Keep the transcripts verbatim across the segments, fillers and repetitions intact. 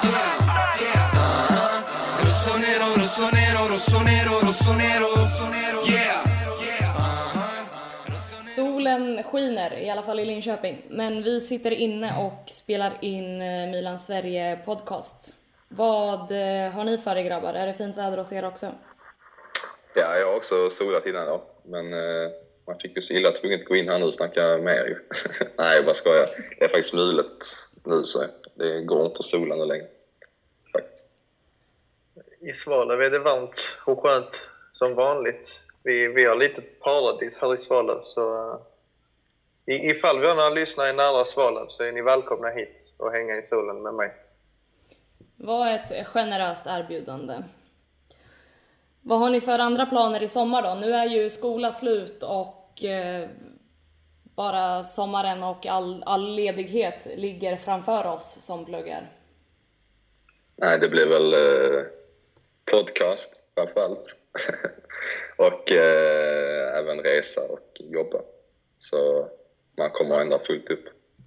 yeah. Uh-huh. Rossonero, rossonero, rossonero, rossonero, rossonero, yeah, yeah. Uh-huh. Solen skiner, i alla fall i Linköping. Men vi sitter inne och spelar in Milan Sverige podcast. Vad har ni för er, grabbar? Är det fint väder hos er också? Ja, jag har också solat innan då. Men eh, man fick ju så illa tvunget gå in här nu och snacka med er. Nej, jag bara skojar. Det är faktiskt mulet nu, så det går inte att sola nu längre. Faktiskt. I Svalöv är det varmt och skönt som vanligt. Vi, vi har lite paradis här i Svalöv, så uh, ifall vi har några lyssnare nära Svalöv så är ni välkomna hit och hänga i solen med mig. Vad ett generöst erbjudande. Vad har ni för andra planer i sommar då? Nu är ju skola slut och eh, bara sommaren och all, all ledighet ligger framför oss som pluggar. Nej, det blir väl eh, podcast framförallt. och eh, även resa och jobba. Så man kommer ändå fullt upp.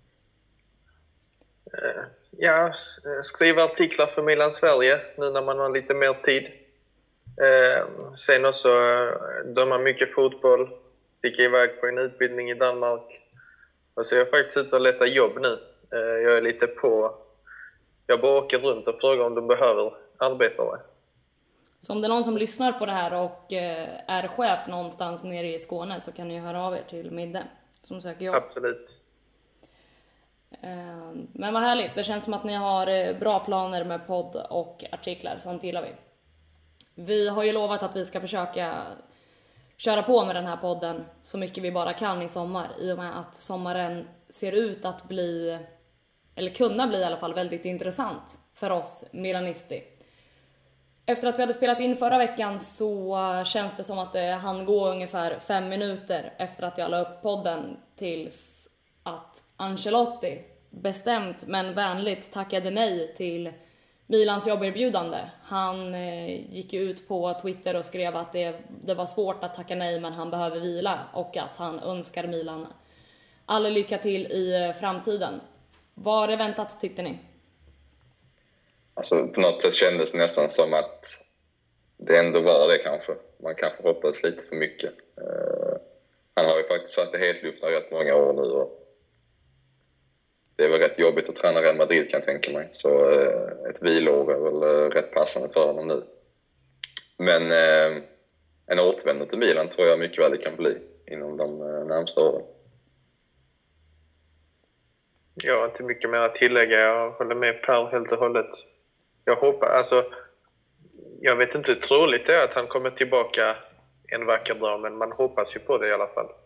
Uh, ja, skriva artiklar för Milan Sverige nu när man har lite mer tid. Uh, sen också uh, döma mycket fotboll. Sticka iväg på en utbildning i Danmark. Och så är jag faktiskt ute och letar jobb nu. Uh, jag är lite på... Jag bara åker runt och frågar om de behöver arbetare. Så om det är någon som lyssnar på det här och eh, är chef någonstans nere i Skåne så kan ni höra av er till Midde som söker jobb. Absolut. Eh, men vad härligt, det känns som att ni har eh, bra planer med podd och artiklar, sånt gillar vi. Vi har ju lovat att vi ska försöka köra på med den här podden så mycket vi bara kan i sommar, i och med att sommaren ser ut att bli, eller kunna bli i alla fall, väldigt intressant för oss milanisti. Efter att vi hade spelat in förra veckan så känns det som att det hann gå ungefär fem minuter efter att jag la upp podden tills att Ancelotti bestämt men vänligt tackade nej till Milans jobberbjudande. Han eh, gick ut på Twitter och skrev att det, det var svårt att tacka nej men han behöver vila och att han önskar Milan all lycka till i framtiden. Var det väntat, tyckte ni? Alltså på något sätt kändes det nästan som att det ändå var det kanske. Man kanske hoppades lite för mycket. Uh, han har ju faktiskt varit helt luften rätt många år nu. Och det är väl rätt jobbigt att träna Real Madrid, kan jag tänka mig. Så uh, ett vilår är väl uh, rätt passande för honom nu. Men uh, en återvändare till Milan tror jag mycket väl det kan bli inom de uh, närmsta åren. Jag har inte mycket mer att tillägga. Jag håller med Per helt och hållet. Jag hoppas, alltså, jag vet inte hur troligt det är att han kommer tillbaka en vacker dag, men man hoppas ju på det i alla fall.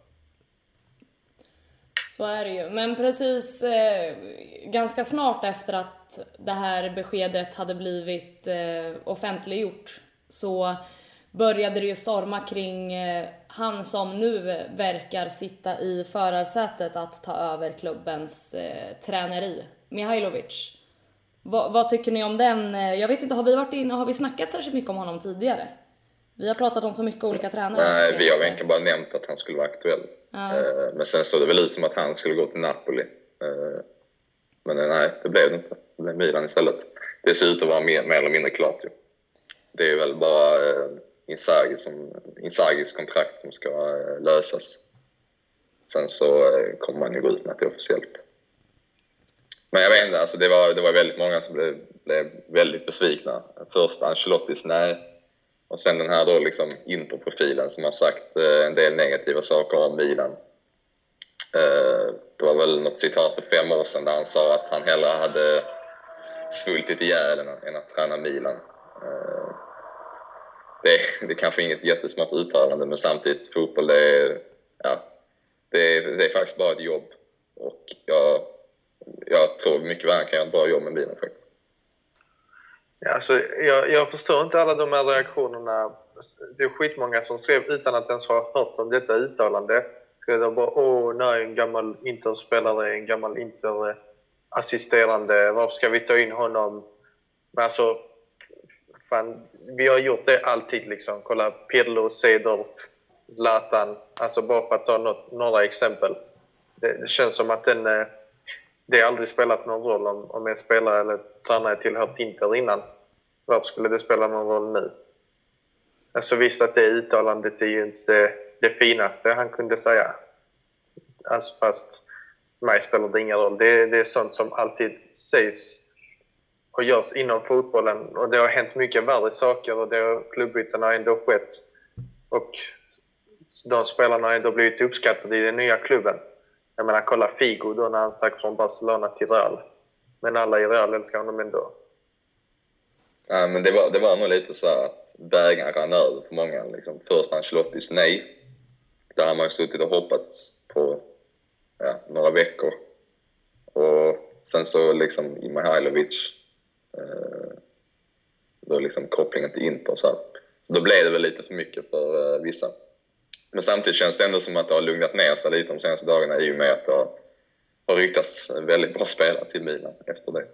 Så är det ju. Men precis eh, ganska snart efter att det här beskedet hade blivit eh, offentliggjort så började det ju storma kring eh, han som nu verkar sitta i förarsätet att ta över klubbens eh, träneri, Mihajlovic. Va, vad tycker ni om den? Jag vet inte, har vi varit inne har vi snackat särskilt mycket om honom tidigare? Vi har pratat om så mycket olika tränare. Nej, vi har egentligen bara nämnt att han skulle vara aktuell. Ja. Eh, men sen såg det väl ut som att han skulle gå till Napoli. Eh, men nej, det blev det inte. Det blev Milan istället. Det ser ut att vara mer, mer eller mindre klart ju. Det är väl bara eh, Inzaghi som, Inzaghis kontrakt som ska eh, lösas. Sen så eh, kommer man ju gå ut med att det är officiellt. Men jag vet inte, alltså det var, det var väldigt många som blev, blev väldigt besvikna. Först Ancelottis nej. Och sen den här då liksom Interprofilen som har sagt eh, en del negativa saker om Milan. Eh, det var väl något citat för fem år sedan där han sa att han hellre hade svultit ihjäl än, än att träna Milan. Eh, det, det är kanske inget jättesmart uttalande, men samtidigt fotboll det är, ja, det är, det är faktiskt bara ett jobb. Och jag, jag tror mycket väl han kan göra ett bra jobb med Milan faktiskt. Ja, alltså, jag, jag förstår inte alla de här reaktionerna. Det är skitmånga som skrev utan att ens ha hört om detta uttalande. Skrev de bara, åh nej, en gammal Inter-spelare, en gammal Inter-assisterande. Varför ska vi ta in honom? Men alltså, fan, vi har gjort det alltid liksom. Kolla, Pirlo, Seedorf, Zlatan. Alltså bara för att ta något, några exempel. Det, det känns som att den... det har aldrig spelat någon roll om, om en spelare eller tränare tillhört Inter innan. Varför skulle det spela någon roll nu? Alltså visst att det uttalandet är ju inte det, det finaste han kunde säga. Alltså fast mig spelar det ingen roll. Det, det är sånt som alltid sägs och görs inom fotbollen. Och det har hänt mycket värre saker och det har klubbytena har ändå skett. Och de spelarna har ändå blivit uppskattade i den nya klubben. Jag menar, kolla Figo då när han stack från Barcelona till Real. Men alla i Real älskar honom ändå. Ja, men det var, det var nog lite så här att vägen rann över för många. Liksom. Först Ancelottis nej. Där har man ju suttit och hoppats på ja, några veckor. Och sen så liksom i Mihajlovic. Eh, då liksom kopplingen till Inter. Så, här. Så då blev det väl lite för mycket för eh, vissa. Men samtidigt känns det ändå som att det har lugnat ner sig lite de senaste dagarna i och med att det har, har ryktats väldigt bra spelare till Milan efter det.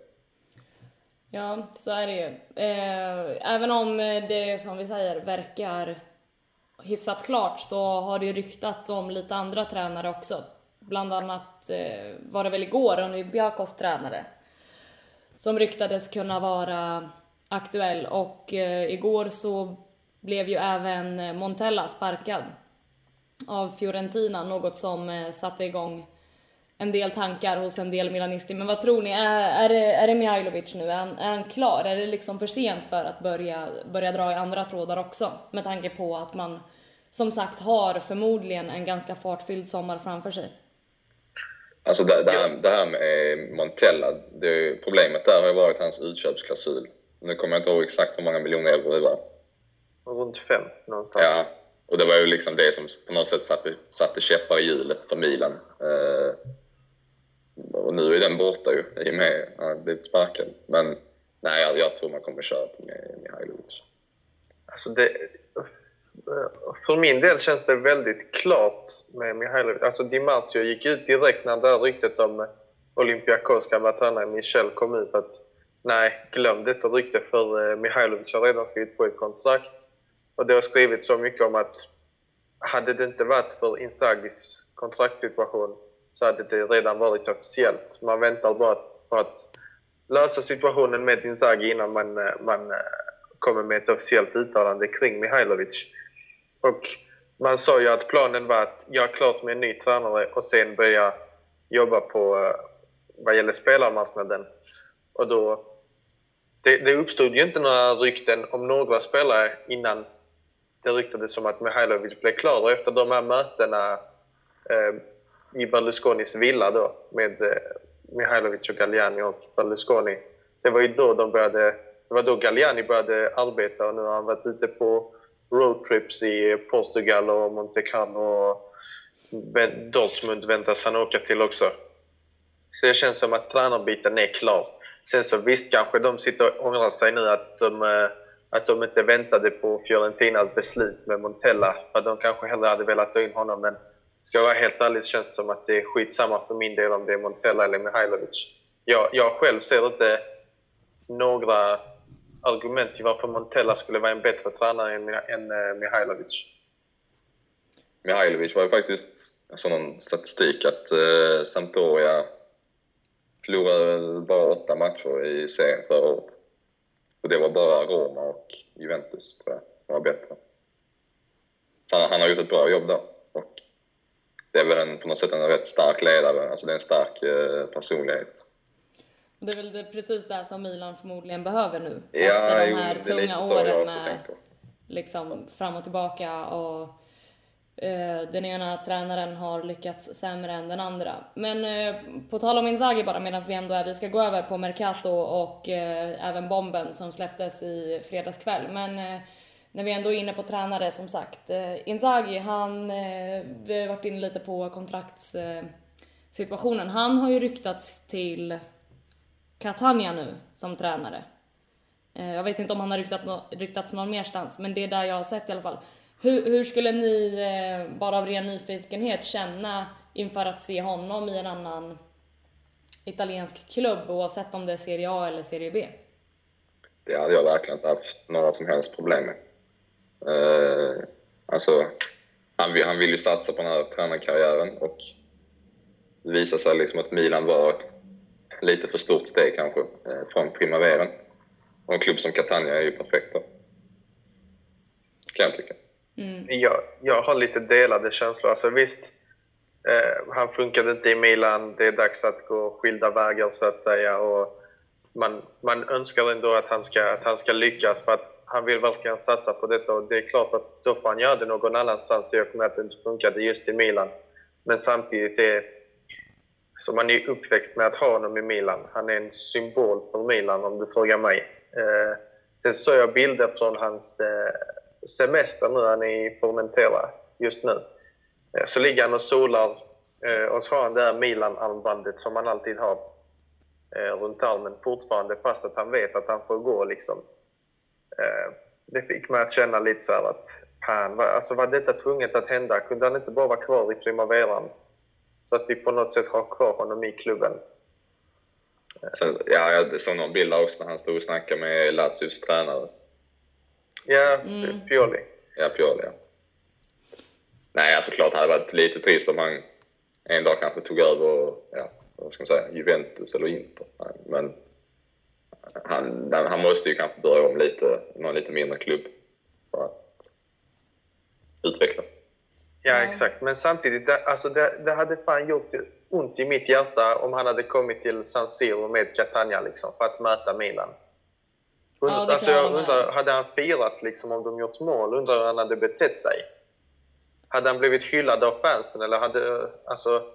Ja, så är det ju. Eh, även om det som vi säger verkar hyfsat klart så har det ju ryktats om lite andra tränare också. Bland annat eh, var det väl igår Olympiakos tränare som ryktades kunna vara aktuell. Och eh, igår så blev ju även Montella sparkad av Fiorentina, något som eh, satte igång en del tankar hos en del milanister. Men vad tror ni? Är, är, det, är det Mihajlovic nu? Är han, är han klar? Är det liksom för sent för att börja, börja dra i andra trådar också? Med tanke på att man som sagt har förmodligen en ganska fartfylld sommar framför sig. Alltså det, det, här, det här med Montella, det, problemet där har ju varit hans utköpsklausul. Nu kommer jag inte ihåg exakt hur många miljoner euro det var. Runt fem någonstans. Ja, och det var ju liksom det som på något sätt satte, satte käppar i hjulet för Milan. Eh, och nu är den borta ju, i och med att han blivit sparkad. Men nej, jag, jag tror man kommer köra på med Mihajlovic. Alltså det, för min del känns det väldigt klart med Mihajlovic. Alltså Di Marzio gick ut direkt när det här ryktet om Olympiakos gamla tränare Michel kom ut att nej, glöm detta rykte för Mihajlovic har redan skrivit på ett kontrakt. Och det har skrivit så mycket om att hade det inte varit för Inzagis kontraktssituation så hade det redan varit officiellt. Man väntar bara på att lösa situationen med Inzaghi innan man, man kommer med ett officiellt uttalande kring Mihajlovic. Och man sa ju att planen var att göra klart med en ny tränare och sen börja jobba på vad gäller spelarmarknaden. Och då, det, det uppstod ju inte några rykten om några spelare innan det ryktades som att Mihajlovic blev klar. Och efter de här mötena eh, i Berlusconis villa då med eh, Mihajlovic och Galliani och Berlusconi. Det var ju då de började, det var då Galliani började arbeta och nu har han varit ute på roadtrips i Portugal och Monte Carlo och Dortmund väntas han åka till också. Så det känns som att tränarbiten är klar. Sen så visst kanske de sitter och ångrar sig nu att de, att de inte väntade på Fiorentinas beslut med Montella. För de kanske hellre hade velat ta in honom. Men ska jag vara helt ärlig känns det som att det är skitsamma för min del om det är Montella eller Mihajlovic. Jag, jag själv ser inte några argument till varför Montella skulle vara en bättre tränare än, än uh, Mihajlovic. Mihajlovic var ju faktiskt alltså någon statistik att uh, Sampdoria förlorade bara åtta matcher i serien förra året. Och det var bara Roma och Juventus tror jag som var bättre. Han, han har gjort ett bra jobb där. Och det är väl en, på något sätt en rätt stark ledare. Alltså det är en stark uh, personlighet. Det är väl det, precis det som Milan förmodligen behöver nu. Ja, efter de här jo, tunga åren med liksom fram och tillbaka och eh, den ena tränaren har lyckats sämre än den andra. Men eh, på tal om Inzaghi bara medan vi ändå är, vi ska gå över på Mercato och eh, även bomben som släpptes i fredagskväll. Men eh, när vi ändå är inne på tränare som sagt, eh, Inzaghi han, eh, vi har varit inne lite på kontraktssituationen. Eh, han har ju ryktats till Catania nu som tränare. Jag vet inte om han har ryktat no- ryktats någon merstans, men det är där jag har sett i alla fall. Hur, hur skulle ni, eh, bara av ren nyfikenhet, känna inför att se honom i en annan italiensk klubb, oavsett om det är Serie A eller Serie B? Det hade jag verkligen inte haft några som helst problem med. Uh, alltså, han vill, han vill ju satsa på den här tränarkarriären och det visar sig liksom att Milan var ett lite för stort steg kanske eh, från Primaveran. Och en klubb som Catania är ju perfekt då. Kan jag tycka. Mm. Jag, jag har lite delade känslor. Alltså visst, eh, han funkade inte i Milan. Det är dags att gå skilda vägar så att säga. Och man, man önskar ändå att han, ska, att han ska lyckas för att han vill verkligen satsa på detta. Och det är klart att då får han göra det någon annanstans i och med att det inte funkade just i Milan. Men samtidigt är så man är uppväxt med att ha honom i Milan. Han är en symbol för Milan om du frågar mig. Eh, sen såg jag bilder från hans eh, semester nu. Han är i Formentera just nu. Eh, så ligger han och solar eh, och så har han det här Milan-armbandet som han alltid har eh, runt armen fortfarande fast att han vet att han får gå liksom. Eh, det fick mig att känna lite så här att han, alltså var detta tvunget att hända? Kunde han inte bara vara kvar i Primaveran? Så att vi på något sätt har kvar honom i klubben. Sen, ja, jag såg någon bild också när han stod och snackade med Lazios tränare. Ja, Mm. Pioli. Ja, Pioli, ja. Nej, alltså klart det hade varit lite trist om han en dag kanske tog över, och, ja, vad ska man säga, Juventus eller Inter. Men han, han måste ju kanske börja om lite, någon lite mindre klubb för att utvecklas. Ja, exakt. Men samtidigt, det, alltså det, det hade fan gjort ont i mitt hjärta om han hade kommit till San Siro med Catania liksom, för att möta Milan. Und, Ja, det alltså kan jag jag hålla undrar, med. hade han firat liksom, om de gjort mål? Undrar hur han hade betett sig? Hade han blivit hyllad av fansen? Eller hade, alltså...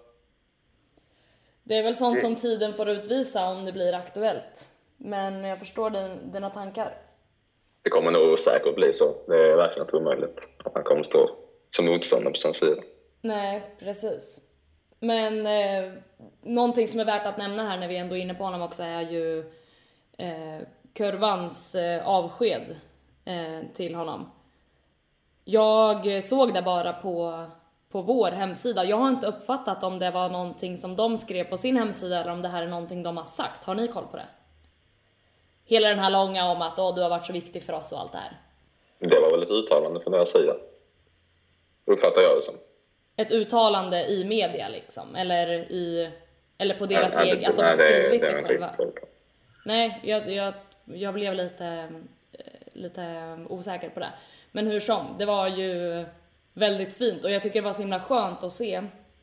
Det är väl sånt Det- som tiden får utvisa om det blir aktuellt. Men jag förstår din, dina tankar. Det kommer nog säkert bli så. Det är verkligen inte omöjligt att han kommer stå som motståndare på San Siro. Nej, precis. Men eh, någonting som är värt att nämna här när vi ändå är inne på honom också är ju eh, Kurvans eh, avsked eh, till honom. Jag såg det bara på, på vår hemsida. Jag har inte uppfattat om det var någonting som de skrev på sin hemsida eller om det här är någonting de har sagt. Har ni koll på det? Hela den här långa om att åh, du har varit så viktig för oss och allt det här. Det var väl ett uttalande från deras sida. Uppfattar jag det som. Ett uttalande i media liksom, eller i eller på deras Nej, egen, det- att de nej, har det- skrivit det det, har jag inte själva. riktigt koll på. Nej, jag, jag, jag blev lite, eh, lite osäker på det. Men hur som, det var ju väldigt fint och jag tycker det var så himla skönt att se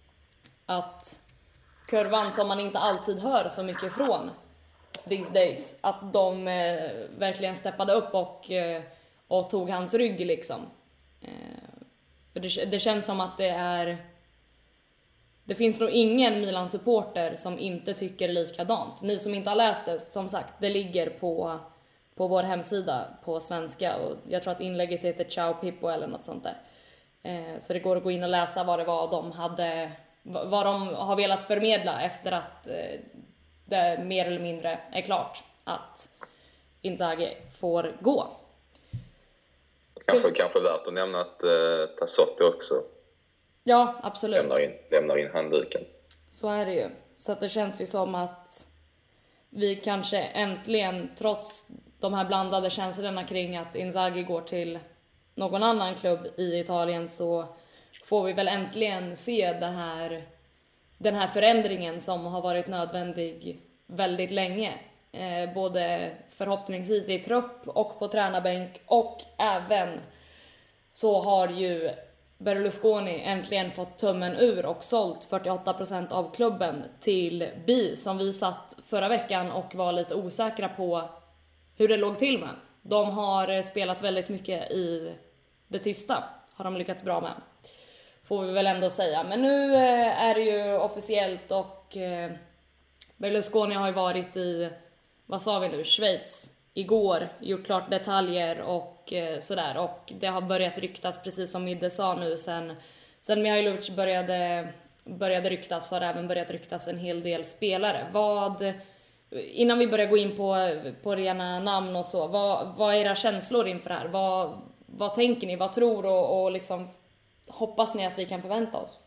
att Kurvan, som man inte alltid hör så mycket från these days, att de eh, verkligen steppade upp och, eh, och tog hans rygg liksom. Eh, för det, det känns som att det är det finns nog ingen Milan-supporter som inte tycker likadant. Ni som inte har läst det, som sagt, det ligger på, på vår hemsida på svenska. Och jag tror att inlägget heter Ciao Pippo eller något sånt där. Eh, så det går att gå in och läsa vad det var de hade, vad de har velat förmedla efter att eh, det mer eller mindre är klart att Inzaghi får gå. Kanske, kanske värt att nämna att eh, Tassotti också Ja, absolut. lämnar in, lämnar in handduken. Så är det ju. Så att det känns ju som att vi kanske äntligen, trots de här blandade känslorna kring att Inzaghi går till någon annan klubb i Italien, så får vi väl äntligen se det här, den här förändringen som har varit nödvändig väldigt länge. Eh, både förhoppningsvis i trupp och på tränarbänk, och även så har ju Berlusconi äntligen fått tummen ur och sålt fyrtioåtta procent av klubben till B I, som vi satt förra veckan och var lite osäkra på hur det låg till med. De har spelat väldigt mycket i det tysta, har de lyckats bra med, får vi väl ändå säga. Men nu eh, är det ju officiellt, och eh, Berlusconi har ju varit i, vad sa vi nu, Schweiz igår, gjort klart detaljer och eh, sådär, och det har börjat ryktas, precis som Midde sa nu, sen, sen Mihailovic började, började ryktas, har även börjat ryktas en hel del spelare. Vad, innan vi börjar gå in på, på rena namn och så, vad, vad är era känslor inför det här? Vad, vad tänker ni, vad tror och, och liksom hoppas ni att vi kan förvänta oss?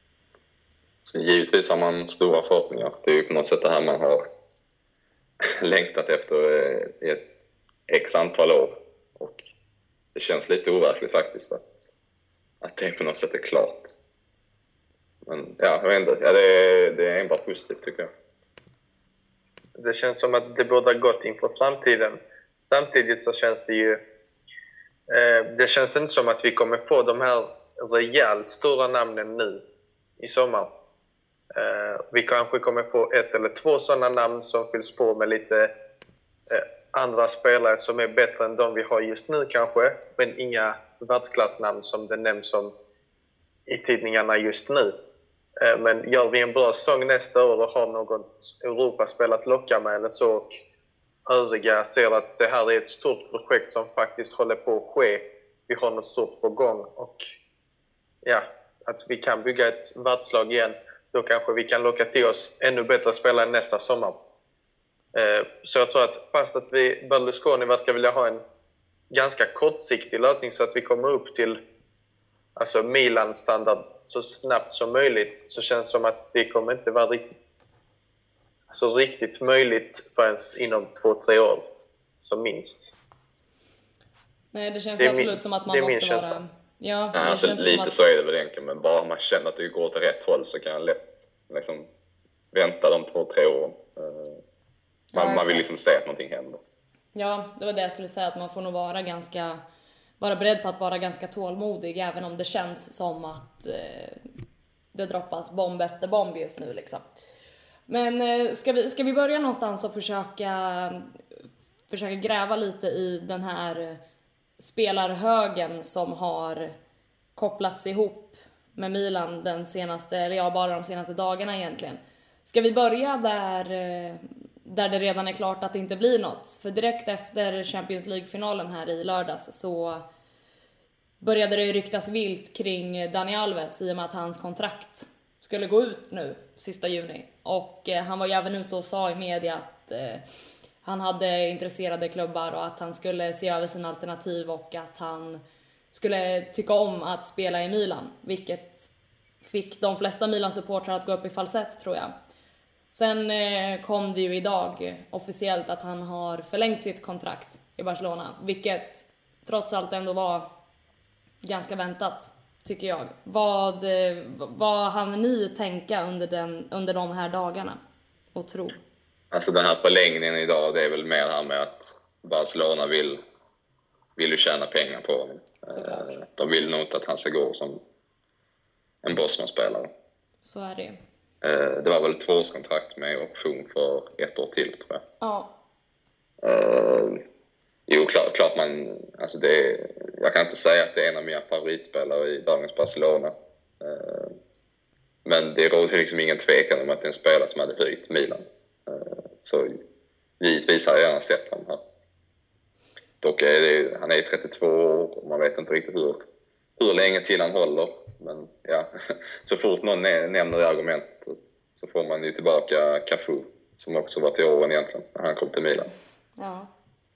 Så givetvis har man stora förhoppningar. Det är ju på något sätt det här man har längtat efter i ett x antal år. Och det känns lite overkligt faktiskt att, att det på något sätt är klart. Men ja, jag vet inte. Ja, det, är, det är enbart positivt tycker jag. Det känns som att det borde ha gått inför framtiden. Samtidigt så känns det ju... Eh, det känns inte som att vi kommer få de här rejält stora namnen nu i sommar. Eh, vi kanske kommer få ett eller två sådana namn som fylls på med lite eh, andra spelare som är bättre än de vi har just nu kanske. Men inga världsklassnamn som det nämns om i tidningarna just nu. Eh, men gör vi en bra säsong nästa år och har något Europaspel att locka med eller så, och övriga ser att det här är ett stort projekt som faktiskt håller på att ske. Vi har något stort på gång och ja, att vi kan bygga ett världslag igen. Då kanske vi kan locka till oss ännu bättre spelare nästa sommar. Eh, så jag tror att fast att vi, Berlusconi verkar vilja ha en ganska kortsiktig lösning så att vi kommer upp till alltså Milan-standard så snabbt som möjligt, så känns det som att det kommer inte vara riktigt, alltså riktigt möjligt förrän inom två, tre år som minst. Nej, det känns det absolut min, som att man måste vara... Ja, Ja, ja, alltså, lite att... så är det väl egentligen, men bara man känner att det går åt rätt håll så kan jag lätt liksom, vänta de två, tre åren. Man, ja, man vill liksom se att någonting händer. Ja, det var det jag skulle säga, att man får nog vara ganska vara beredd på att vara ganska tålmodig, även om det känns som att eh, det droppas bomb efter bomb just nu liksom. Men eh, ska vi ska vi börja någonstans och försöka försöka gräva lite i den här spelarhögen som har kopplats ihop med Milan den senaste, eller ja, bara de senaste dagarna egentligen. Ska vi börja där, där det redan är klart att det inte blir något? För direkt efter Champions League-finalen här i lördags så började det ryktas vilt kring Dani Alves i och med att hans kontrakt skulle gå ut nu, sista juni. Och eh, han var ju även ute och sa i media att eh, han hade intresserade klubbar och att han skulle se över sina alternativ och att han skulle tycka om att spela i Milan, vilket fick de flesta Milan-supportrar att gå upp i falsett, tror jag. Sen eh, kom det ju idag officiellt att han har förlängt sitt kontrakt i Barcelona, vilket trots allt ändå var ganska väntat, tycker jag. Vad, eh, vad hann ni tänka under, den, under de här dagarna och tro? Alltså den här förlängningen idag, det är väl mer här med att Barcelona vill, vill ju tjäna pengar på honom. Såklart. De vill nog inte att han ska gå som en Bosman-spelare. Så är det. Det var väl ett tvåårskontrakt med option för ett år till, tror jag. Ja. Uh, jo, klart, klart man... Alltså det är, jag kan inte säga att det är en av mina favoritspelare i dagens Barcelona. Uh, men det råder liksom ingen tvekan om att det är en spelare som hade höjt Milan. Uh, så givetvis har jag gärna sett honom här. Dock är det, han är trettiotvå år och man vet inte riktigt hur, hur länge till han håller. Men ja, så fort någon nämner det argumentet så får man ju tillbaka Cafu, som också var till åren egentligen när han kom till Milan. Ja.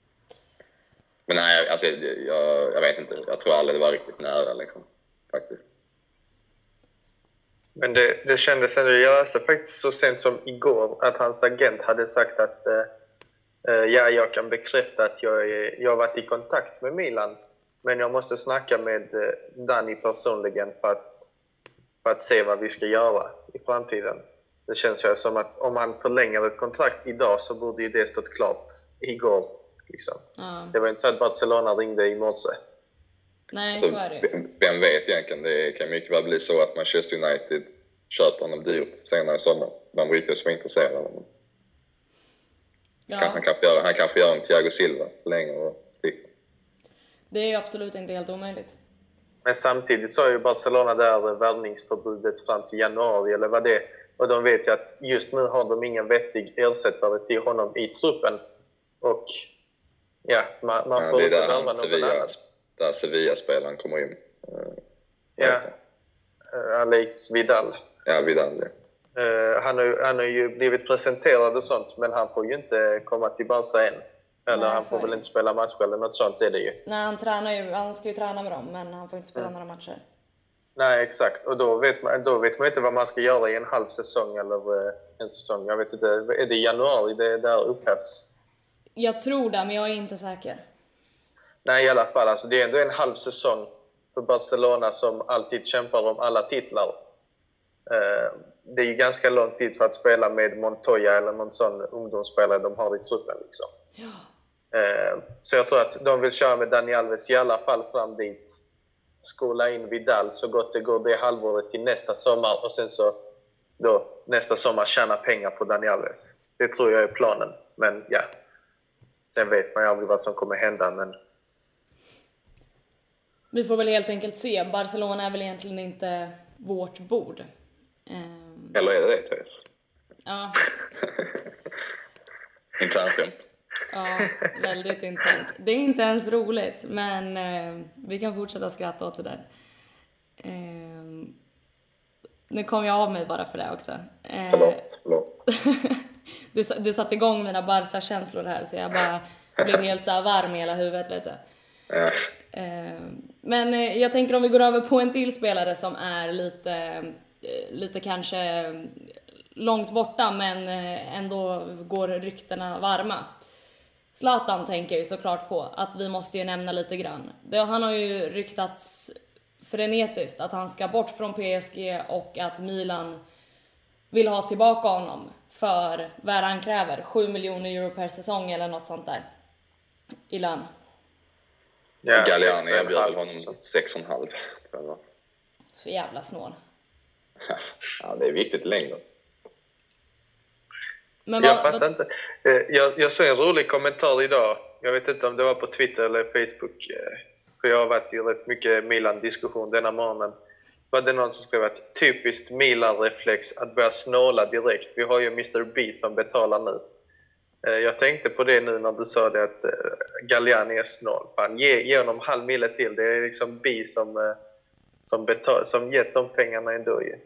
Men nej, alltså, jag, jag vet inte. Jag tror aldrig det var riktigt nära liksom, faktiskt. Men det, det kändes ändå, jag läste faktiskt så sent som igår att hans agent hade sagt att eh, ja, jag kan bekräfta att jag, jag har varit i kontakt med Milan, men jag måste snacka med eh, Dani personligen för att, för att se vad vi ska göra i framtiden. Det känns ju som att om han förlänger ett kontrakt idag så borde ju det stått klart igår. Liksom. Mm. Det var inte så att Barcelona ringde i morse. Nej, alltså, så är det. Vem vet egentligen? Det kan mycket väl bli så att Manchester United köper honom dyrt senare i sommar. Man brukar ju vara intresserad av honom. Ja. Han kanske gör, han kanske gör en Thiago Silva längre och sticker. Det är ju absolut inte helt omöjligt. Men samtidigt så är ju Barcelona där värvningsförbudet fram till januari eller vad det är. Och de vet ju att just nu har de ingen vettig ersättare till honom i truppen. Och ja, man, man ja, får inte värva någon Sevilla, annan. Där Sevilla-spelaren kommer in. Uh, ja, uh, Alex Vidal. Ja, Vidal, ja. Uh, han, har, han har ju blivit presenterad och sånt, men han får ju inte komma till Barca än. Eller Nej, han får väl inte spela matcher eller något sånt är det ju. Nej, han tränar ju, han ska ju träna med dem, men han får inte spela mm. några matcher. Nej, exakt. Och då vet man, då vet man inte vad man ska göra i en halv säsong eller uh, en säsong. Jag vet inte, är det i januari det där upphävs? Jag tror det, men jag är inte säker. Nej, i alla fall. Alltså, det är ändå en halv säsong för Barcelona som alltid kämpar om alla titlar. Uh, det är ju ganska lång tid för att spela med Montoya eller någon sån ungdomsspelare de har i truppen. Liksom. Ja. Eh, så jag tror att de vill köra med Dani Alves i alla fall fram dit. Skola in Vidal så gott det går det halvåret till nästa sommar. Och sen så då nästa sommar tjäna pengar på Dani Alves. Det tror jag är planen. Men ja, sen vet man ju aldrig vad som kommer hända. Men... Vi får väl helt enkelt se. Barcelona är väl egentligen inte vårt bord. Um... Eller är det det, Therese? Ja. Internskämt. Ja, väldigt internt. Det är inte ens roligt, men eh, vi kan fortsätta skratta åt det där. Eh, nu kom jag av mig bara för det också. Eh, Förlåt, förlåt. du, du satte igång mina Barca-känslor här, så jag bara blev helt så här varm i hela huvudet, vet du. Ja. Eh, men eh, jag tänker om vi går över på en till spelare som är lite, eh, lite kanske långt borta, men eh, ändå går ryktena varma. Zlatan tänker jag ju såklart på att vi måste ju nämna lite grann. Det, han har ju ryktats frenetiskt att han ska bort från P S G och att Milan vill ha tillbaka honom för vad han kräver, sju miljoner euro per säsong eller något sånt där i lön. Ja, Galliani erbjöd honom sex och en halv. Så jävla snål. Ja, det är viktigt längre. Men jag vad, fattar vad... inte. Jag, jag såg en rolig kommentar idag. Jag vet inte om det var på Twitter eller Facebook. För jag har varit i rätt mycket Milan-diskussion denna morgonen. Var det någon som skrev att typiskt Milan-reflex att börja snåla direkt. Vi har ju mister B som betalar nu. Jag tänkte på det nu när du sa det att Galliani är snål. Fan, ge, ge honom halv mille till. Det är liksom B som, som, betal, som gett de pengarna ändå ju.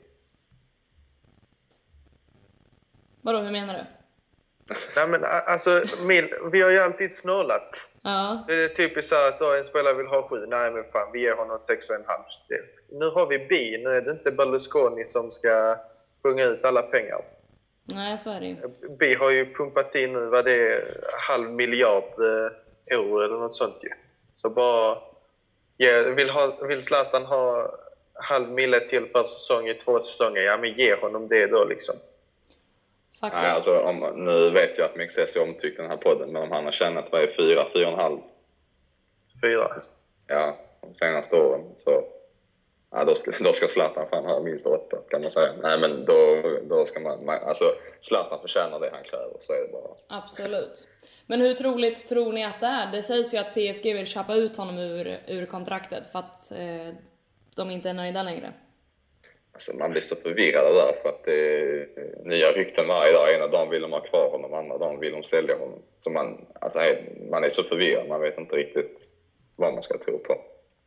Vadå, hur menar du? Nej men alltså, vi har ju alltid snålat. Ja. Det är typiskt så att då en spelare vill ha sju. Nej men fan, vi ger honom sex och en halv. Nu har vi B, nu är det inte Berlusconi som ska sjunga ut alla pengar. Nej, så är det ju. B har ju pumpat in nu, vad det är, halv miljard eh, euro eller något sånt ju. Så bara, ja, vill, ha, vill Zlatan ha halv mille till per säsong i två säsonger, ja men ge honom det då liksom. Faktiskt. Nej, alltså, om, nu vet jag att Mexes är omtyckt den här podden, men om han har tjänat vad är fyra, fyra och en halv? Fyra. Ja, de senaste åren. Så, ja, då ska, då ska Zlatan fan ha minst åtta, kan man säga. Nej, men då, då ska man, man... Alltså, Zlatan förtjänar det han kräver, så är det bara. Absolut. Men hur troligt tror ni att det är? Det sägs ju att P S G vill köpa ut honom ur, ur kontraktet för att eh, de inte är nöjda längre. Alltså, man blir så förvirrad där för att det är nya rykten varje dag. Ena dagen vill de ha kvar honom, andra dagen vill de sälja honom. Så man, alltså, man är så förvirrad, man vet inte riktigt vad man ska tro på.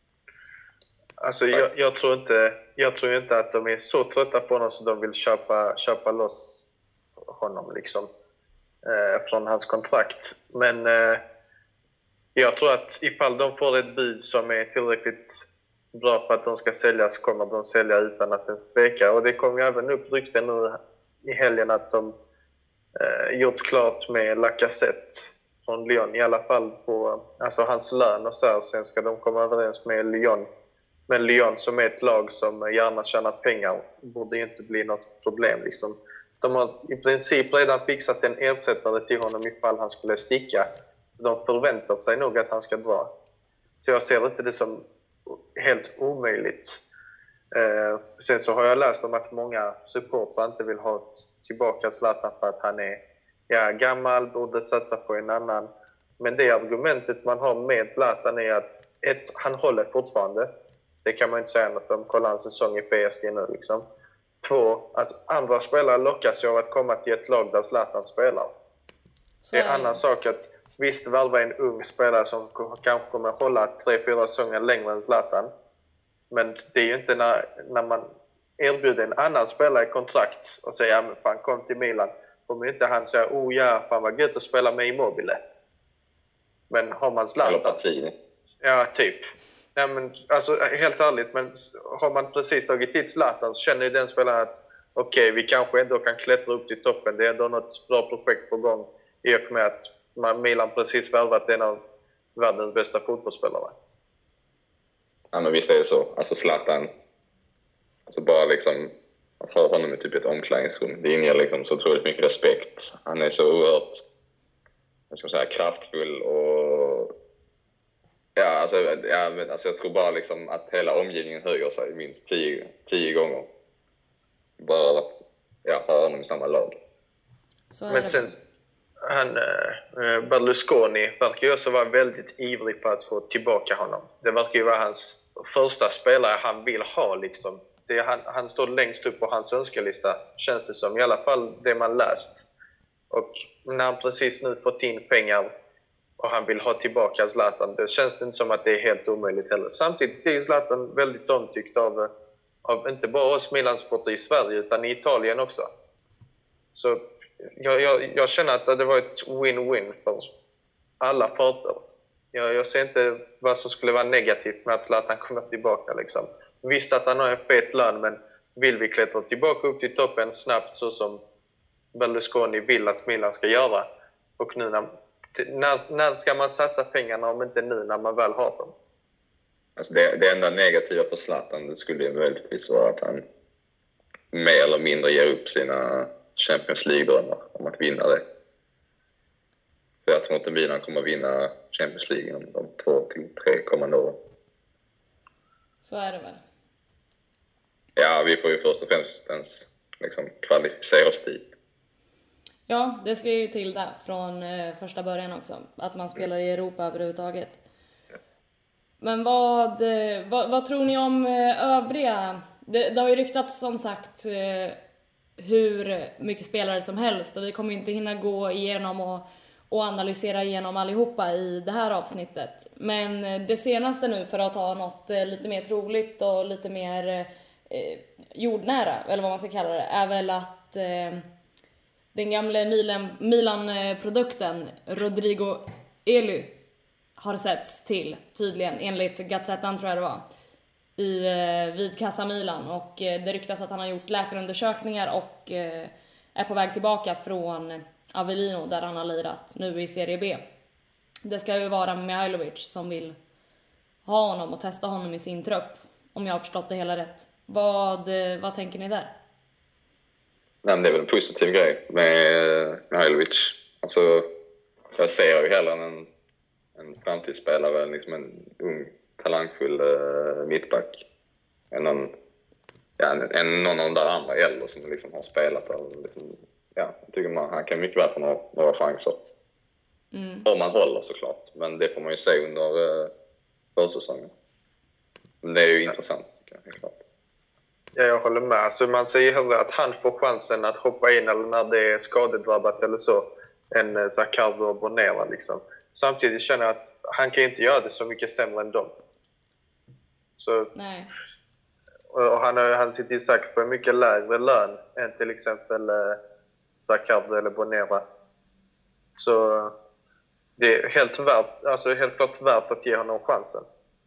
Alltså jag, jag, tror inte, jag tror inte att de är så trötta på honom så de vill köpa, köpa loss honom liksom, eh, från hans kontrakt. Men eh, jag tror att ifall de får ett bud som är tillräckligt bra för att de ska säljas kommer de sälja utan att ens tveka. Och det kom ju även upp rykten nu i helgen att de eh, gjort klart med Lacazette från Lyon, i alla fall på alltså hans lön och så här. Sen ska de komma överens med Lyon. Men Lyon som är ett lag som gärna tjänar pengar borde ju inte bli något problem liksom. Så de har i princip redan fixat en ersättare till honom ifall han skulle sticka. De förväntar sig nog att han ska dra. Så jag ser inte det som helt omöjligt. Eh, sen så har jag läst om att många supportrar inte vill ha tillbaka Zlatan för att han är ja, gammal, borde satsa på en annan. Men det argumentet man har med Zlatan är att ett, han håller fortfarande. Det kan man inte säga något om. Kolla en säsong i P S G nu liksom. Två, alltså andra spelare lockas ju av att komma till ett lag där Zlatan spelar. Så det är en annan sak att visst värva en ung spelare som kanske kommer att hålla tre, fyra säsonger längre än Zlatan. Men det är ju inte när, när man erbjuder en annan spelare i kontrakt och säger ja men fan kom till Milan. Kommer inte han säga oh ja fan vad gött att spela med Immobile. Men har man Zlatan... Eller Pazzini. Ja, typ. Nej, men, alltså, helt ärligt, men har man precis tagit hit Zlatan så känner ju den spelaren att okej, okay, vi kanske ändå kan klättra upp till toppen. Det är ändå något bra projekt på gång i och med att man, Milan precis värvat en av världens bästa fotbollsspelare. Ja, men visst är det så. Alltså Zlatan, alltså bara liksom att ha honom i typ ett omklädningsrum. Det inger liksom så otroligt mycket respekt. Han är så oerhört, jag ska säga, kraftfull och ja, alltså, ja, men, alltså jag tror bara liksom att hela omgivningen höjer sig minst tio, tio gånger. Bara av att ja, ha honom i samma lag. Så är Men det. sen, han, eh, Berlusconi verkar ju också vara väldigt ivrig på att få tillbaka honom. Det verkar ju vara hans första spelare han vill ha liksom. Det är, han, han står längst upp på hans önskelista, känns det som. I alla fall det man läst. Och när han precis nu fått in pengar och han vill ha tillbaka Zlatan, det känns inte som att det är helt omöjligt heller. Samtidigt är Zlatan väldigt omtyckt av, av inte bara oss Milan-supportrar i Sverige utan i Italien också. Så jag, jag, jag känner att det var ett win-win för alla parter. Jag, jag ser inte vad som skulle vara negativt med att Zlatan kommer tillbaka. Liksom. Visst att han har en fet lön, men vill vi klättra tillbaka upp till toppen snabbt så som Berlusconi vill att Milan ska göra? Och nu när, när, när ska man satsa pengarna om inte nu när man väl har dem? Alltså det, det enda negativa för Zlatan, det skulle ju möjligtvis vara att han mer eller mindre ger upp sina Champions League-drömmar om att vinna det. För jag tror inte Milan kommer att vinna Champions League om de två till tre kommande åren. Så är det väl. Ja, vi får ju först och främst ens liksom kvalificera oss dit. Ja, det ska ju till där från eh, första början också. Att man spelar i Europa överhuvudtaget. Men vad, eh, vad, vad tror ni om eh, övriga? Det, det har ju ryktats som sagt eh, hur mycket spelare som helst. Och vi kommer ju inte hinna gå igenom och, och analysera igenom allihopa i det här avsnittet. Men eh, det senaste nu, för att ta något eh, lite mer troligt och lite mer eh, jordnära, eller vad man ska kalla det, är väl att eh, den gamla Milan, Milan-produkten Rodrigo Ely har setts till, tydligen, enligt Gazettan tror jag det var, i, vid Casa Milan. Och det ryktas att han har gjort läkarundersökningar och är på väg tillbaka från Avellino där han har lirat nu i Serie B. Det ska ju vara Mihailovic som vill ha honom och testa honom i sin trupp, om jag har förstått det hela rätt. Vad, vad tänker ni där? Nej, men det är väl en positiv grej med Mihailovic. Alltså, jag ser ju hellre en, en framtidsspelare, liksom en ung, talangfull uh, mittback än någon, ja, än någon av de där andra äldre som liksom har spelat. Och liksom, ja, jag tycker man, han kan mycket väl få några, några chanser. Mm. Om man håller såklart, men det får man ju se under uh, försäsongen. Men det är ju intressant, helt klart. Ja, jag håller med. Alltså man säger hellre att han får chansen att hoppa in eller när det är skadedrabbat eller så än Zaccardo och Bonera liksom. Samtidigt känner jag att han kan inte göra det så mycket sämre än dem. Så, nej. Och han, har, han sitter ju sagt på en mycket lägre lön än till exempel eh, Zaccardo eller Bonera. Så det är helt, värt, alltså helt klart värt att ge honom chansen.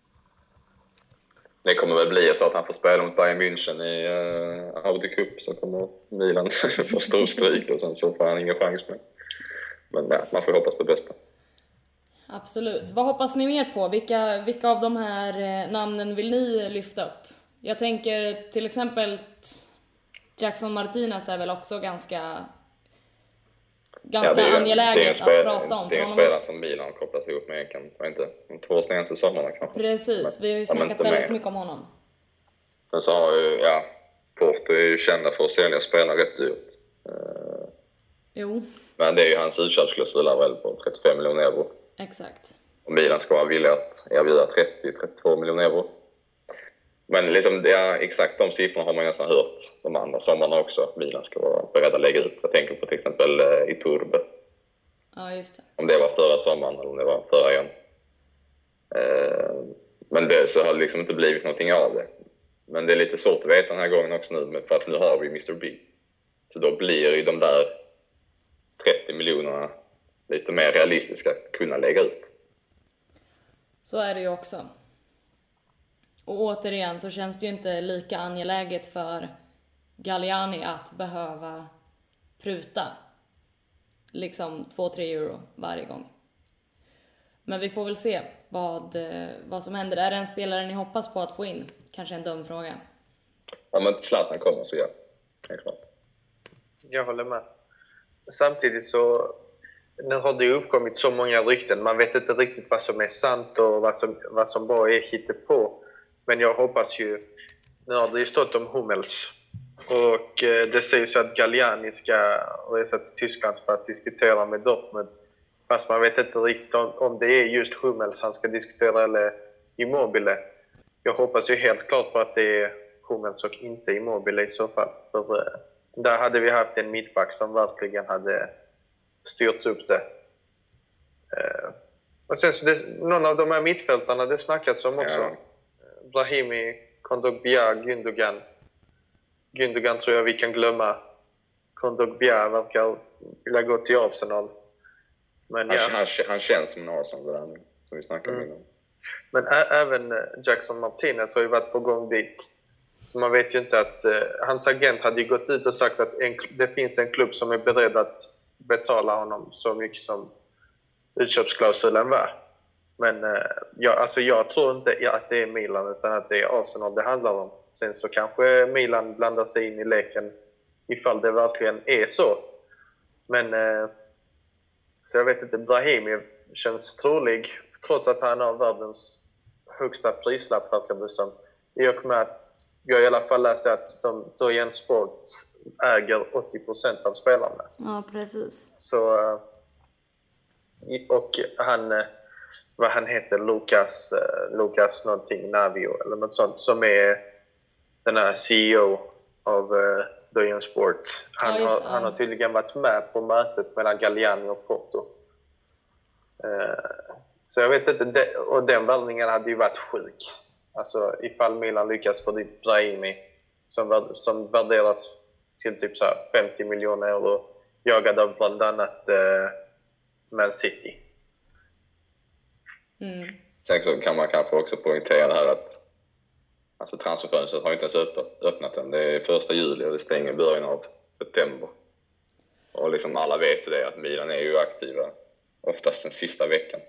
Det kommer väl bli så att han får spela mot Bayern München i uh, Audi Cup, så kommer Milan få storstryk och sen så får han ingen chans med. Men ja, man får hoppas på det bästa. Absolut. Vad hoppas ni mer på? Vilka, vilka av de här eh, namnen vill ni lyfta upp? Jag tänker till exempel Jackson Martinez är väl också ganska ganska ja, angeläget spel, att prata om. Det är en spelare som Milan kopplas ihop med, kan, jag inte, de två senaste sommarna kanske. Precis, men, vi har ju snackat väldigt med. mycket om honom. Men så har ju, ja, Porto är ju kända för att sälja spelare rätt dyrt. Uh, jo. Men det är ju hans utköpsklausul väl på trettiofem miljoner euro. Exakt. Och Milan ska vara villiga att erbjuda trettio till trettiotvå miljoner euro. Men liksom, ja, exakt de siffrorna har man nästan hört de andra sommarna också. Milan ska vara beredda att lägga ut. Jag tänker på till exempel uh, Iturbe. Ja, just det. Om det var förra sommaren eller om det var förra igen. Uh, men det så har det liksom inte blivit någonting av det. Men det är lite svårt att veta den här gången också nu, för att nu har vi mister B. Så då blir ju de där trettio miljonerna lite mer realistiska att kunna lägga ut. Så är det ju också. Och återigen så känns det ju inte lika angeläget för Galliani att behöva pruta liksom två till tre euro varje gång. Men vi får väl se vad, vad som händer. Är det en spelare ni hoppas på att få in? Kanske en dum fråga. Ja, men Zlatan kommer så ja. Det är klart. Jag håller med. Samtidigt så nu har det ju uppkommit så många rykten. Man vet inte riktigt vad som är sant och vad som, vad som bara är hittepå. Men jag hoppas ju... Nu har det ju stått om Hummels. Och eh, det sägs att Galliani ska resa till Tyskland för att diskutera med Dortmund. Fast man vet inte riktigt om, om det är just Hummels han ska diskutera eller Immobile. Jag hoppas ju helt klart på att det är Hummels och inte Immobile i så fall. För eh, där hade vi haft en mittback som verkligen hade styrt upp det. Eh, och sen så det, någon av de här mittfältarna det snackats om också. Ja. Brahimi, Kondogbia, Gündogan. Gündogan tror jag vi kan glömma. Kondogbia verkar vilja gå till Arsenal. Men, Han, ja. han, han känns som en Arsenal där, som vi snackade om Mm. innan. Men ä- även Jackson Martinez har ju varit på gång dit. Så man vet ju inte att... Uh, hans agent hade ju gått ut och sagt att en, det finns en klubb som är beredd att betala honom så mycket som utköpsklausulen var. Men uh, jag, alltså jag tror inte att det är Milan utan att det är Arsenal det handlar om. Sen så kanske Milan blandar sig in i leken ifall det verkligen är så. Men... Uh, så jag vet inte, Brahimi känns trolig trots att han har världens högsta prislapp verkar det som. I och med att jag i alla fall läste att de Doyen Sport äger åttio procent av spelarna. Ja, precis. Så, och han, vad han heter, Lucas, Lucas någonting, Navio eller något sånt, som är den här C E O av Doyen Sport. Han, ja, har, det, han ja. har tydligen varit med på mötet mellan Galliani och Porto. Så jag vet inte, och den värvningen hade ju varit sjuk. Alltså ifall Milan lyckas få dit Brahimi som, som värderas till typ så här femtio miljoner euro, jagad av bland annat eh, Man City. Mm. Sen så kan man kanske också poängtera det här att alltså transferfönstret har inte ens öppnat, öppnat än. Det är första juli och det stänger i början av september. Och liksom alla vet det att Milan är ju aktiva oftast den sista veckan.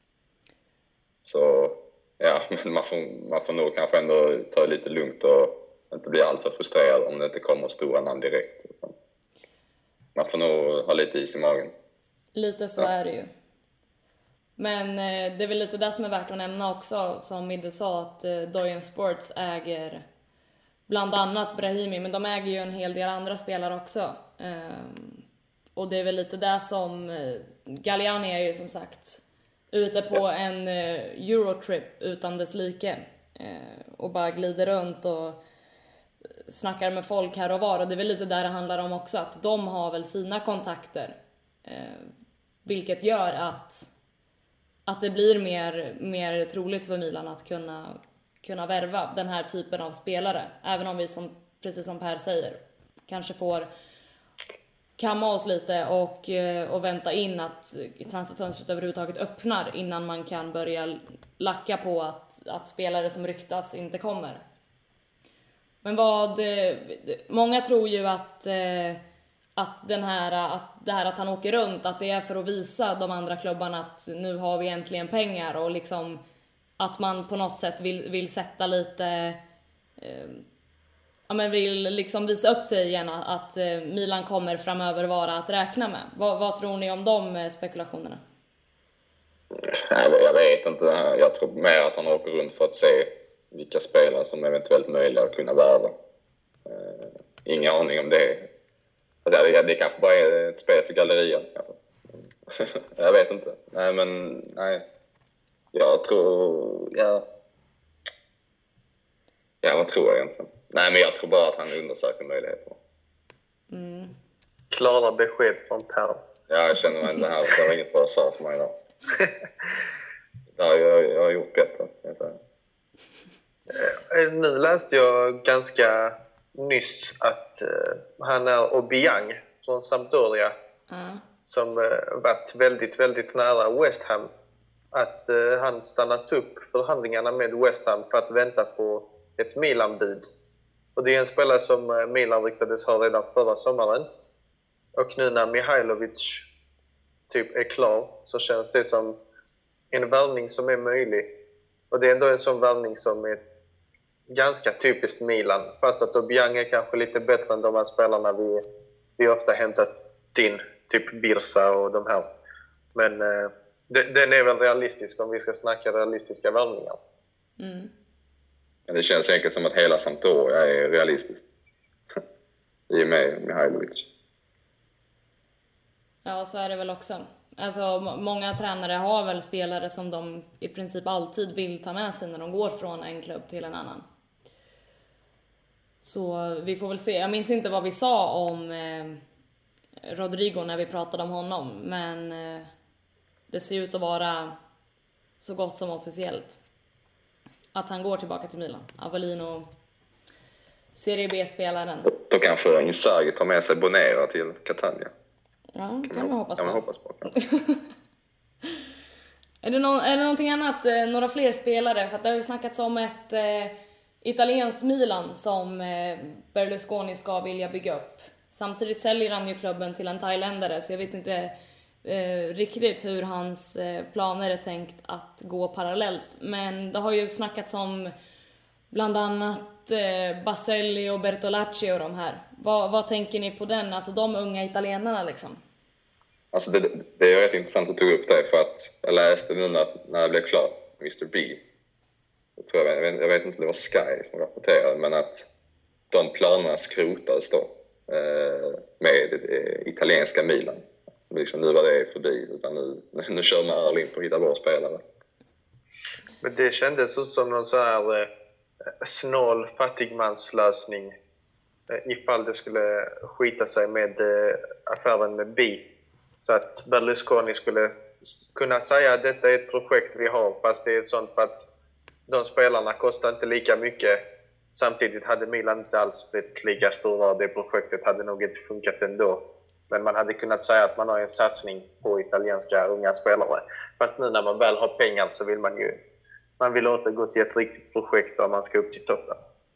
Så ja, men man får, man får nog kanske ändå ta det lite lugnt och inte bli alltför frustrerad om det inte kommer stora namn direkt. Man får nog ha lite is i magen. Lite så Ja. är det ju. Men eh, det är väl lite det som är värt att nämna också, som Midde sa, att eh, Doyen Sports äger bland annat Brahimi, men de äger ju en hel del andra spelare också. Ehm, och det är väl lite det som eh, Galliani är ju som sagt ute på en eh, Eurotrip utan dess like eh, och bara glider runt och snackar med folk här och var, och det är väl lite där det handlar om också, att de har väl sina kontakter eh, vilket gör att att det blir mer, mer troligt för Milan att kunna, kunna värva den här typen av spelare. Även om vi, som, precis som Per säger, kanske får kamma oss lite och, och vänta in att transferfönstret överhuvudtaget öppnar innan man kan börja lacka på att, att spelare som ryktas inte kommer. Men vad... Många tror ju att... att, den här, att det här att han åker runt, att det är för att visa de andra klubbarna att nu har vi äntligen pengar, och liksom att man på något sätt vill, vill sätta lite eh, ja men vill liksom visa upp sig igen, att eh, Milan kommer framöver vara att räkna med. Vad, vad tror ni om de spekulationerna? Nej, jag vet inte. Jag tror mer att han åker runt för att se vilka spelare som eventuellt möjliga att kunna värva. Uh, inga aning om det. Alltså, det, det kanske bara är ett spel för gallerian. Jag vet inte. Nej, men nej. Jag tror... Ja. Ja, vad tror jag egentligen? Nej, men jag tror bara att han undersöker möjligheterna. Mm. Klara besked från Per. Ja, jag känner mig det här. Det var inget bra svar för mig idag. Ja, jag, jag har gjort bättre. Nu läste jag ganska nyss att uh, han är Obiang från Sampdoria Mm. som uh, varit väldigt, väldigt nära West Ham. Att uh, han stannat upp förhandlingarna med West Ham för att vänta på ett Milan-bud. Och det är en spelare som uh, Milan ryktades ha redan förra sommaren. Och nu när Mihailovic typ är klar så känns det som en värvning som är möjlig. Och det är ändå en sån värvning som är ganska typiskt Milan. Fast att Obiang är kanske lite bättre än de här spelarna vi, vi ofta hämtat in. Typ Birsa och de här. Men eh, det, den är väl realistisk om vi ska snacka realistiska värvningar. Mm. Det känns enkelt som att hela Sampdoria är realistiskt. I och med Mihailovic. Ja, så är det väl också. Alltså, många tränare har väl spelare som de i princip alltid vill ta med sig när de går från en klubb till en annan. Så vi får väl se. Jag minns inte vad vi sa om eh, Rodrigo när vi pratade om honom. Men eh, det ser ut att vara så gott som officiellt att han går tillbaka till Milan. Avellino, Serie B-spelaren. Då, då kanske Inzaghi tar med sig Bonera till Catania. Ja, det kan vi hoppas på. Kan man hoppas på. Är det, någon, är det någonting annat, eh, några fler spelare? För att det har ju snackats om ett eh, italienskt Milan som eh, Berlusconi ska vilja bygga upp. Samtidigt säljer han ju klubben till en thailändare, så jag vet inte eh, riktigt hur hans eh, planer är tänkt att gå parallellt. Men det har ju snackats om bland annat eh, Baselli och Bertolacci och de här. Vad, vad tänker ni på den? Alltså de unga italienarna liksom. Alltså det, det är rätt intressant att ta upp det, för att jag läste nu när, när det blev klart, mister B. Jag, tror jag, jag, vet, jag vet inte om det var Sky som rapporterade, men att de planerna skrotades då eh, med det italienska Milan. Liksom, nu var det förbi, utan nu, nu kör man all in på att hitta bra spelare. Men det kändes som någon så här eh, snål fattigmanslösning eh, ifall det skulle skita sig med eh, affären med B. Så att Berlusconi skulle kunna säga att detta är ett projekt vi har, fast det är ett sånt för att de spelarna kostar inte lika mycket. Samtidigt hade Milan inte alls blivit lika stora, och det projektet hade nog inte funkat ändå. Men man hade kunnat säga att man har en satsning på italienska unga spelare. Fast nu när man väl har pengar så vill man ju man vill återgå till ett riktigt projekt där man ska upp till toppen.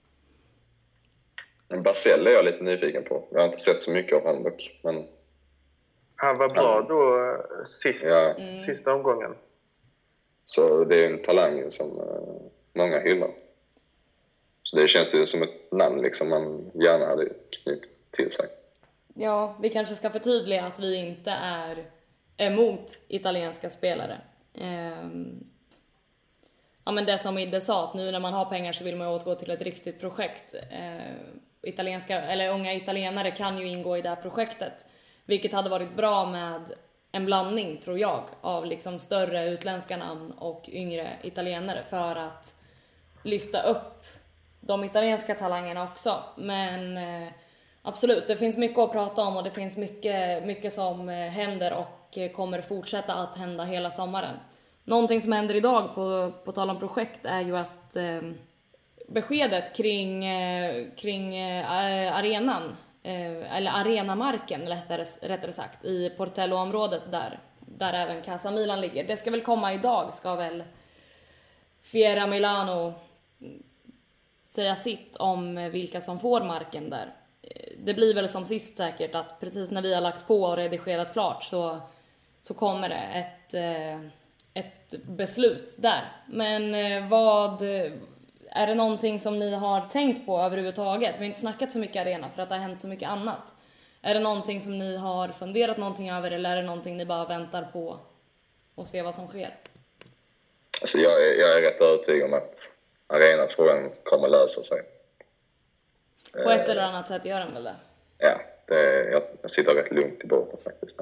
Baselli är jag lite nyfiken på. Jag har inte sett så mycket av honom dock, men han var bra då sist, ja. mm. sista omgången. Så det är en talang som uh, många hyllar. Så det känns ju som ett namn liksom man gärna hade knutit till sig. Ja, vi kanske ska förtydliga att vi inte är emot italienska spelare. Ehm, ja, men det som Idde sa, att nu när man har pengar så vill man återgå till ett riktigt projekt. Ehm, italienska, eller unga italienare kan ju ingå i det här projektet. Vilket hade varit bra med en blandning, tror jag, av liksom större utländska namn och yngre italienare för att lyfta upp de italienska talangerna också. Men eh, absolut, det finns mycket att prata om, och det finns mycket, mycket som eh, händer och eh, kommer fortsätta att hända hela sommaren. Någonting som händer idag på, på tal om projekt är ju att eh, beskedet kring, eh, kring eh, arenan, eller arenamarken rättare, rättare sagt, i Portello-området där, där även Casa Milan ligger. Det ska väl komma idag, ska väl Fiera Milano säga sitt om vilka som får marken där. Det blir väl som sist säkert att precis när vi har lagt på och redigerat klart så, så kommer det ett, ett beslut där. Men vad... Är det någonting som ni har tänkt på överhuvudtaget? Vi har inte snackat så mycket arena för att det har hänt så mycket annat. Är det någonting som ni har funderat någonting över, eller är det någonting ni bara väntar på och ser vad som sker? Alltså jag, är, jag är rätt övertygad om att arenafrågan kommer lösa sig. På ett eller annat sätt gör den väl det? Ja, det, jag, jag sitter rätt lugnt i båten faktiskt.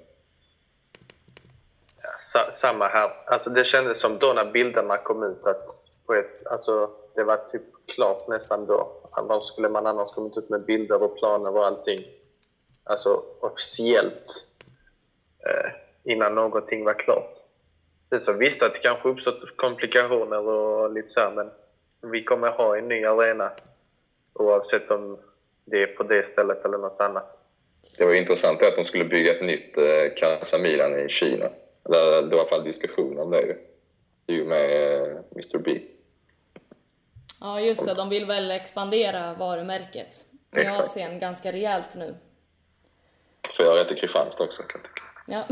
Ja, samma här. Alltså det kändes som då när bilderna kom ut att på ett, alltså, det var typ klart nästan då. Varför skulle man annars kommit ut med bilder och planer och allting? Alltså officiellt eh, innan någonting var klart. Sen så visste att det kanske uppstått komplikationer och lite så här, men vi kommer ha en ny arena oavsett om det är på det stället eller något annat. Det var intressant att de skulle bygga ett nytt eh, Casa Milan i Kina. Eller, det var i alla fall diskussion om det ju med eh, mister B. Ja just det, de vill väl expandera varumärket i Exakt. Asien ganska rejält nu. Får jag rätt i Kristianstad också kan jag tycka. Ja.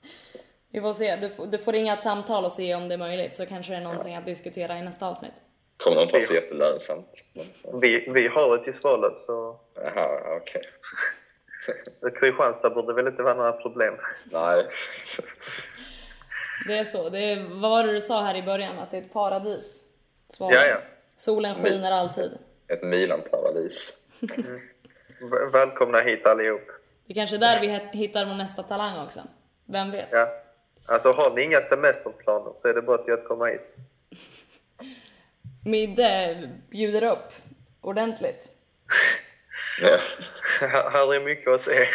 Vi får se, du får, du får ringa ett samtal och se om det är möjligt, så kanske det är någonting ja. att diskutera i nästa avsnitt. kommer nog inte vara så jättelönsamt. Vi, vi har det i Svalöv, så... Jaha, okej. Okay. Kristianstad borde väl inte vara några problem. Nej. Det är så. Det är, vad var det du sa här i början? Att det är ett paradis. Svalöv. Ja, ja. Solen skiner alltid. Ett Milan-paradis. Mm. Välkomna hit allihop. Det är kanske där vi hittar vår nästa talang också. Vem vet? Ja. Alltså har ni inga semesterplaner så är det bara till att komma hit. Midde bjuder upp ordentligt. Ja. Här är mycket att se.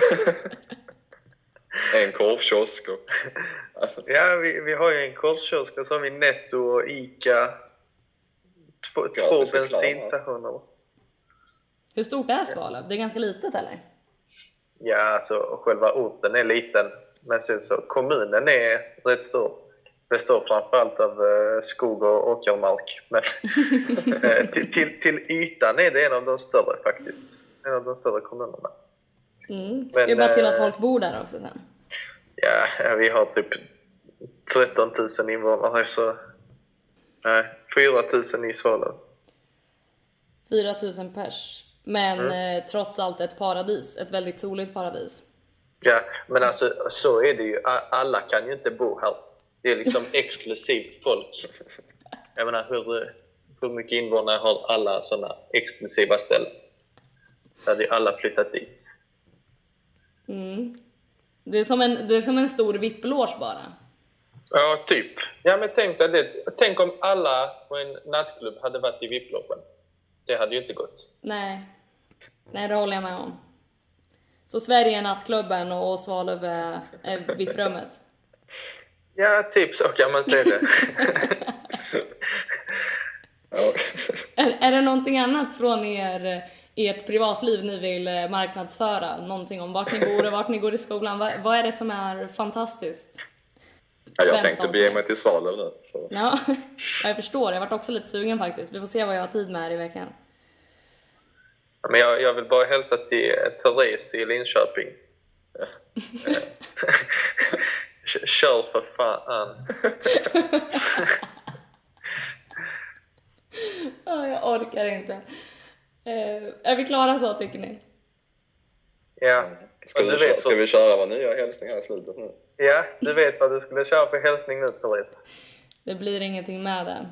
En korvkiosk. Och... ja, vi, vi har ju en korvkiosk och så har vi Netto och Ica. Två, två bensinstationer. Hur stort är Svalöv? Det är ganska litet, eller? Ja, alltså själva orten är liten. Men sen så kommunen är rätt stor. Består framförallt av uh, skog och åkermark. Men uh, till, till, till ytan är det en av de större faktiskt. En av de större kommunerna. Mm. Ska ju bara till att folk bor där också sen. Ja, vi har typ tretton tusen invånare, så nej, fyra tusen i Svalöv. fyra tusen pers. Men Mm. eh, trots allt ett paradis. Ett väldigt soligt paradis. Ja, men alltså så är det ju. Alla kan ju inte bo här. Det är liksom exklusivt folk. Jag menar, hur, hur mycket invånare har alla sådana exklusiva ställen? Där de alla flyttat dit. Mm. Det är som en, det är som en stor V I P-loge bara. Ja, typ. Ja, men tänk dig det. Tänk om alla på en nattklubb hade varit i V I P-logen. Det hade ju inte gått. Nej. Nej, det håller jag med om. Så Sverige är nattklubben och Svalöv är, är V I P-rummet. Ja, typ så kan man säga det. är, är det någonting annat från er, ert privatliv ni vill marknadsföra? Någonting om vart ni bor och vart ni går i skolan? Vad, vad är det som är fantastiskt? Ja, jag Vänta tänkte oss bege det. mig till Svalöv nu. Så. Ja, jag förstår. Jag har varit också lite sugen faktiskt. Vi får se vad jag har tid med här i veckan. Ja, men jag, jag vill bara hälsa till Therese i Linköping. Ja. Kör för fan. Oh, jag orkar inte. Eh, är vi klara så, tycker ni? Ja. Ska, vi, vet, ska vi köra våra nya hälsningar i slutet nu? Ja, du vet vad du skulle köra för hälsning nu, Therese. Det blir ingenting med det.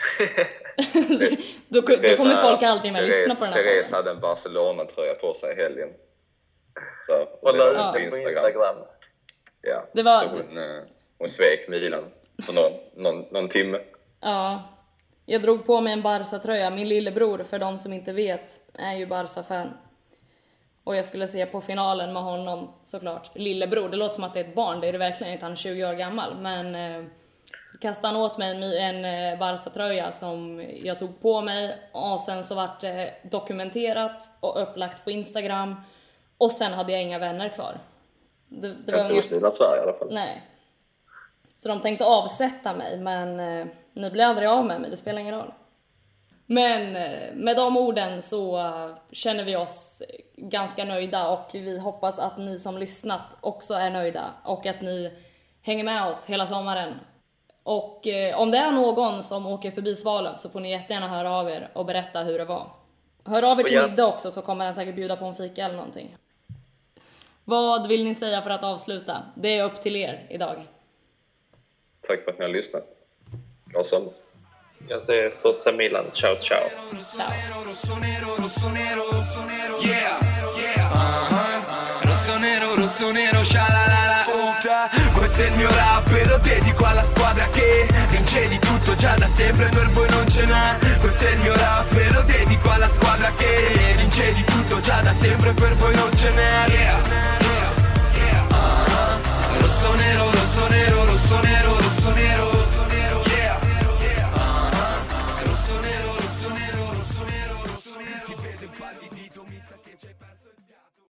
då, då kommer folk aldrig med att lyssna på den här Therese podden. hade en Barcelona-tröja på sig i helgen. Så, och och la ut ja. på Instagram. Instagram. Ja, det var... så hon, hon svek Milan på någon, någon, någon timme. Ja, jag drog på mig en Barca-tröja. Min lillebror, för de som inte vet, är ju Barca-fan. Och jag skulle se på finalen med honom, såklart. Lillebror, det låter som att det är ett barn. Det är det verkligen inte, han är tjugo år gammal. Men eh, så kastade han åt mig en eh, Barca-tröja som jag tog på mig. Och sen så vart det dokumenterat och upplagt på Instagram. Och sen hade jag inga vänner kvar. Det, det var inte hos Milan Sverige i alla fall. Nej. Så de tänkte avsätta mig, men eh, ni blir aldrig av med mig, det spelar ingen roll. Men eh, med de orden så eh, känner vi oss ganska nöjda och vi hoppas att ni som lyssnat också är nöjda och att ni hänger med oss hela sommaren. Och eh, om det är någon som åker förbi Svalöv så får ni jättegärna höra av er och berätta hur det var. Hör av er till Ja. middag också, så kommer den säkert bjuda på en fika eller någonting. Vad vill ni säga för att avsluta? Det är upp till er idag. Tack för att ni har lyssnat. Glad sommar. Jag säger Forza Milan. Ciao, ciao. Ciao. Rosso nero, rosso nero, rosso nero, yeah, yeah, uh-huh. Rosso nero, rosso nero, scialalala, oh. Questo è il mio rap e lo dedico alla squadra che vince di tutto già da sempre, per voi non ce n'è. Questo è il mio rap e lo dedico alla squadra che vince di tutto già da sempre, per voi non ce n'è, yeah.